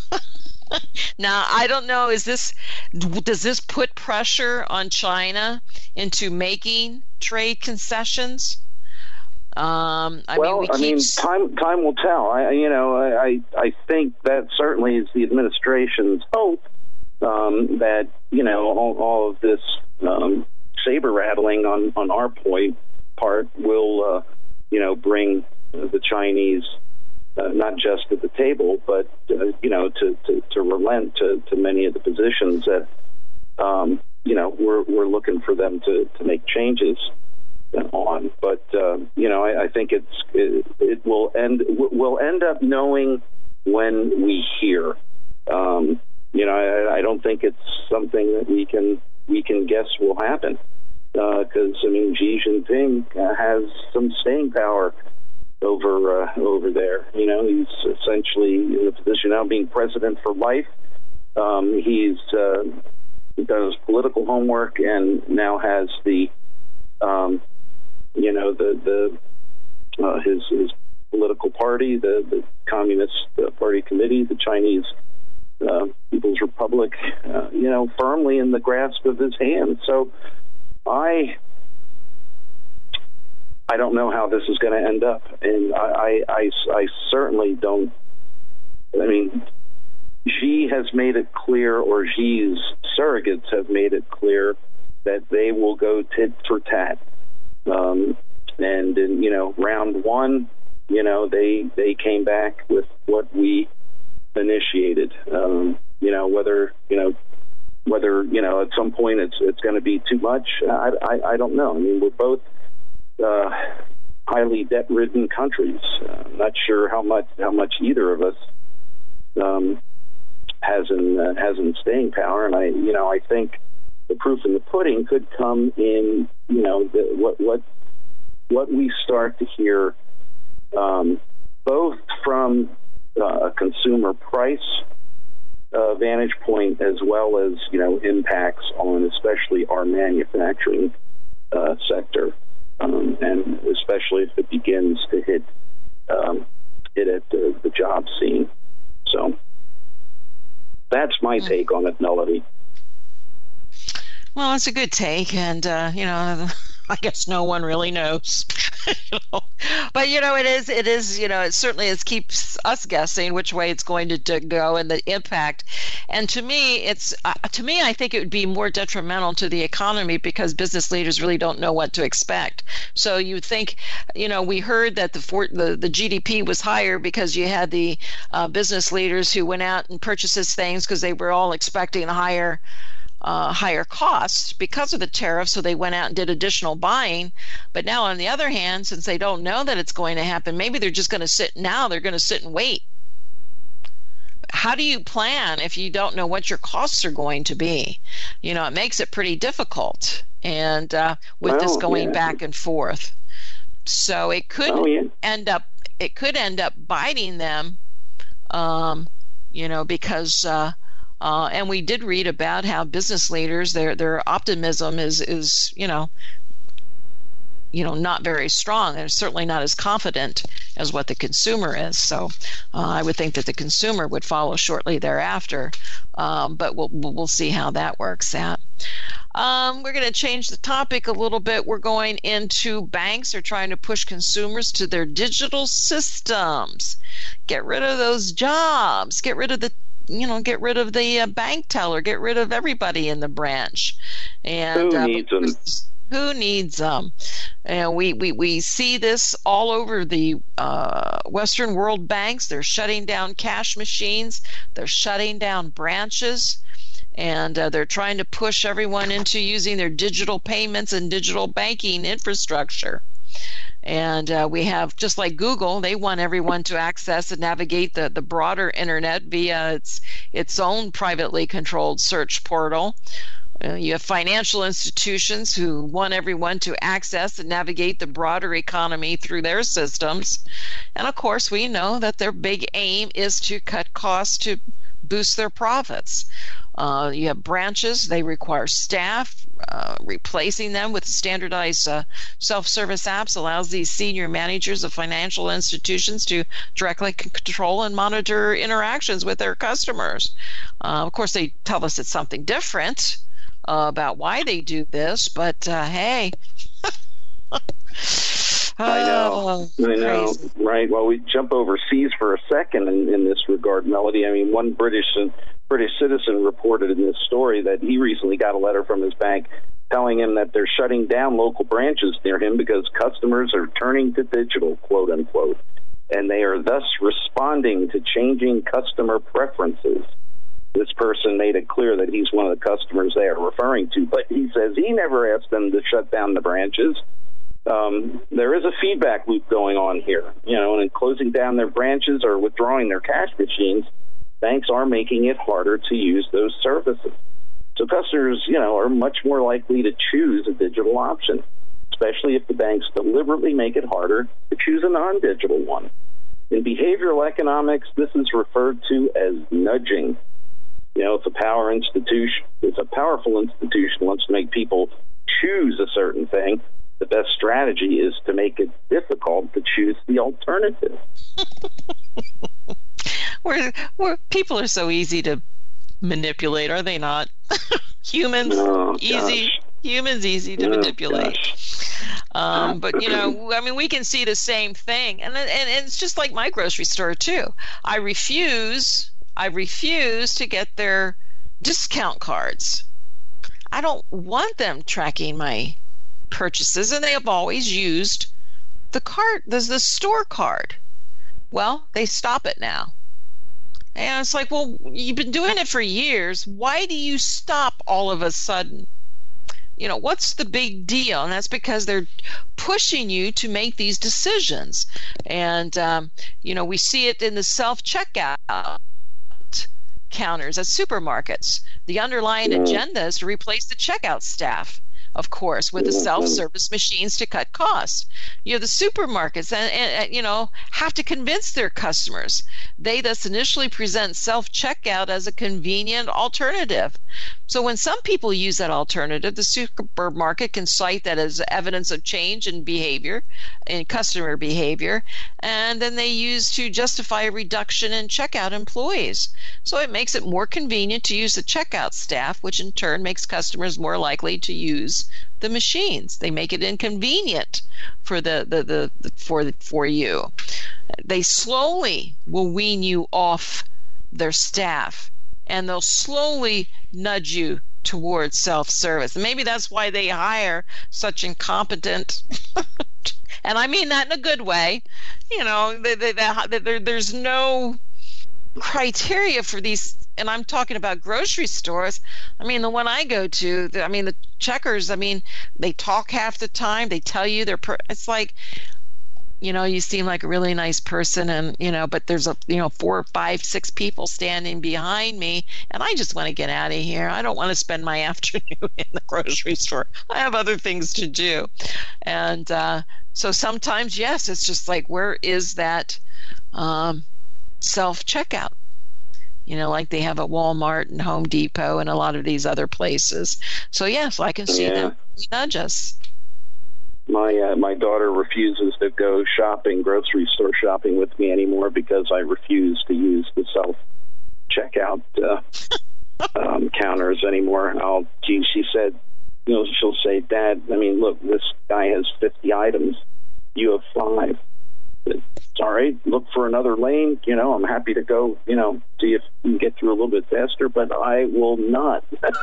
Now, I don't know, is this, does this put pressure on China into making trade concessions? Um, I well, mean, we I keep... mean, time time will tell. I, you know, I I think that certainly is the administration's hope um, that you know all, all of this um, saber rattling on on our point part will uh, you know bring the Chinese. Uh, not just at the table, but uh, you know, to, to, to relent to, to many of the positions that um, you know we're we're looking for them to, to make changes on. But uh, you know, I, I think it's it, it will end. We'll end up knowing when we hear. Um, you know, I, I don't think it's something that we can we can guess will happen because uh, I mean, Xi Jinping uh, has some staying power over uh, over there. You know, he's essentially in a position now being president for life. Um, he's uh, done his political homework and now has the, um, you know, the the uh, his his political party, the the Communist Party Committee, the Chinese uh, People's Republic, uh, you know, firmly in the grasp of his hand. So I. I don't know how this is going to end up, and I, I, I, I certainly don't. I mean, Xi has made it clear, or Xi's surrogates have made it clear that they will go tit for tat. Um, and in you know round one, you know they they came back with what we initiated. Um, you know whether you know whether you know at some point it's it's going to be too much. I, I I don't know. I mean, we're both. Uh, highly debt-ridden countries. Uh, I'm not sure how much how much either of us um, has in uh, has in staying power, and I you know I think the proof in the pudding could come in you know the, what what what we start to hear um, both from uh, a consumer price uh, vantage point, as well as, you know, impacts on especially our manufacturing uh, sector, um, and especially if it begins to hit um, hit at the, the job scene. So that's my take on it, Melody. Well, it's a good take, and uh, you know, I guess no one really knows. you know? But you know, it is, it is, you know, it certainly is keeps us guessing which way it's going to, to go and the impact. And to me, it's uh, to me, I think it would be more detrimental to the economy because business leaders really don't know what to expect. So you think, you know, we heard that the for, the, the G D P was higher because you had the uh, business leaders who went out and purchased things because they were all expecting higher. Uh, higher costs because of the tariffs, so they went out and did additional buying. But now, on the other hand, since they don't know that it's going to happen, maybe they're just going to sit now, they're going to sit and wait. How do you plan if you don't know what your costs are going to be? You know, it makes it pretty difficult, and uh, with well, this going yeah. back and forth. So it could oh, yeah. end up, it could end up biting them, um, you know, because uh, Uh, and we did read about how business leaders, their their optimism is is you know, you know not very strong, and certainly not as confident as what the consumer is. So uh, I would think that the consumer would follow shortly thereafter. Um, but we'll we'll see how that works out. Um, we're going to change the topic a little bit. We're going into banks are trying to push consumers to their digital systems. Get rid of those jobs. Get rid of the you know, get rid of the uh, bank teller, get rid of everybody in the branch. And who uh, needs them? Who needs them? And we, we, we see this all over the uh, Western world banks. They're shutting down cash machines. They're shutting down branches. And uh, they're trying to push everyone into using their digital payments and digital banking infrastructure. And uh, we have, just like Google, they want everyone to access and navigate the, the broader internet via its its own privately controlled search portal. Uh, you have financial institutions who want everyone to access and navigate the broader economy through their systems. And of course, we know that their big aim is to cut costs to boost their profits. Uh, you have branches, they require staff. Uh, replacing them with standardized uh, self-service apps allows these senior managers of financial institutions to directly control and monitor interactions with their customers. Uh, of course, they tell us it's something different uh, about why they do this, but uh, hey. I know, oh, I know, crazy. Right? Well, we jump overseas for a second in, in this regard, Melody. I mean, one British British citizen reported in this story that he recently got a letter from his bank telling him that they're shutting down local branches near him because customers are turning to digital, quote unquote, and they are thus responding to changing customer preferences. This person made it clear that he's one of the customers they are referring to, but he says he never asked them to shut down the branches. Um, there is a feedback loop going on here, you know, and in closing down their branches or withdrawing their cash machines, banks are making it harder to use those services. So customers, you know, are much more likely to choose a digital option, especially if the banks deliberately make it harder to choose a non-digital one. In behavioral economics, this is referred to as nudging. You know, if a power institution, if a powerful institution wants to make people choose a certain thing, the best strategy is to make it difficult to choose the alternative. We're, we're, people are so easy to manipulate, are they not? Humans, oh, easy. Gosh. Humans, easy to oh, manipulate. Gosh. Um, but, you know, I mean, we can see the same thing. And, and, and it's just like my grocery store, too. I refuse, I refuse to get their discount cards. I don't want them tracking my purchases, and they have always used the card, the, the store card. Well, they stop it now. And it's like, well, you've been doing it for years. Why do you stop all of a sudden? You know, what's the big deal? And that's because they're pushing you to make these decisions. And, um, you know, we see it in the self-checkout counters at supermarkets. The underlying agenda is to replace the checkout staff. of course, with the self-service machines to cut costs. You know, the supermarkets and, and you know have to convince their customers. They thus initially present self-checkout as a convenient alternative. So when some people use that alternative, the supermarket can cite that as evidence of change in behavior, in customer behavior, and then they use to justify a reduction in checkout employees. So it makes it more convenient to use the checkout staff, which in turn makes customers more likely to use the machines. They make it inconvenient for the, the, the, the for for you. They slowly will wean you off their staff, and they'll slowly nudge you towards self-service. And maybe that's why they hire such incompetent, and I mean that in a good way. You know, they, they, they, there, there's no criteria for these. And I'm talking about grocery stores. I mean, the one I go to, I mean, the checkers, I mean, they talk half the time. They tell you they're, per- it's like, you know, you seem like a really nice person, and, you know, but there's a, you know, four, five, six people standing behind me, and I just want to get out of here. I don't want to spend my afternoon in the grocery store. I have other things to do. And uh, so sometimes, yes, it's just like, where is that um, self-checkout? You know, like they have at Walmart and Home Depot and a lot of these other places. So, yes, I can see yeah. them nudge us. My uh, my daughter refuses to go shopping, grocery store shopping with me anymore because I refuse to use the self checkout uh, um, counters anymore. I'll, gee, she said, you know, she'll say, Dad, I mean, look, this guy has fifty items. You have five. It's all right. Look for another lane. You know, I'm happy to go, you know, see if we can get through a little bit faster, but I will not.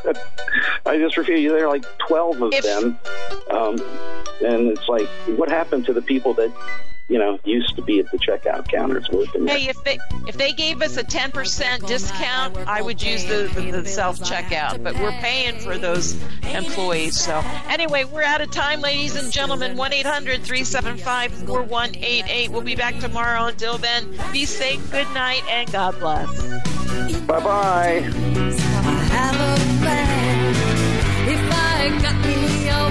I just refuse. There are like twelve of if, them. Um, and it's like, what happened to the people that, you know, used to be at the checkout counters working there? Hey, if they if they gave us a ten percent discount, I would use the, the, the self-checkout. But we're paying for those employees. So anyway, we're out of time, ladies and gentlemen. one eight hundred, three seven five, four one eight eight. We'll be back tomorrow. Until then, be safe, good night, and God bless. Bye-bye. I have a plan. If I got me